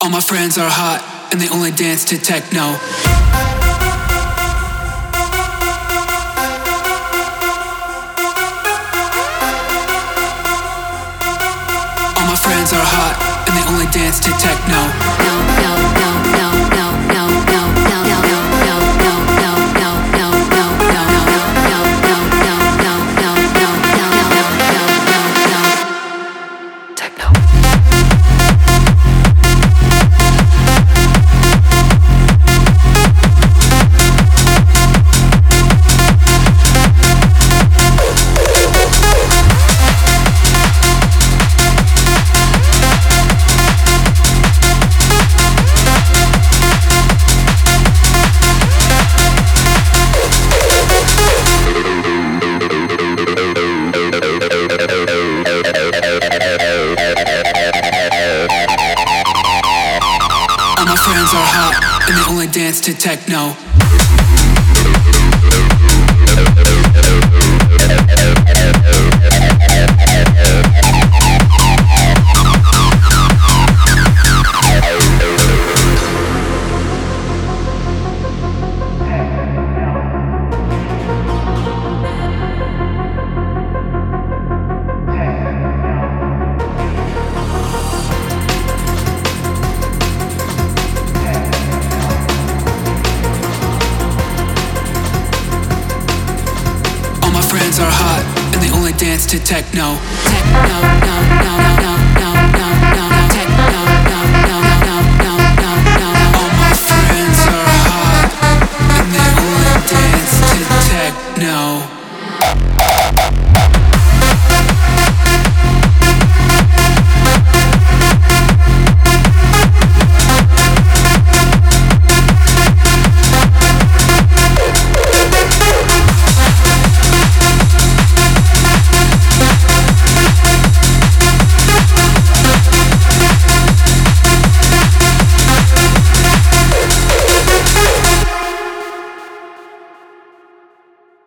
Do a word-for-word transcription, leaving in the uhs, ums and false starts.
All my friends are hot and they only dance to techno. All my friends are hot and they only dance to techno. No, no, no, no, no, no, no, no, no, no, no, no, no, no, no, no, no, techno. Friends are hot and they only dance to techno. Friends are hot and they only dance to techno. Techno, no, no, no.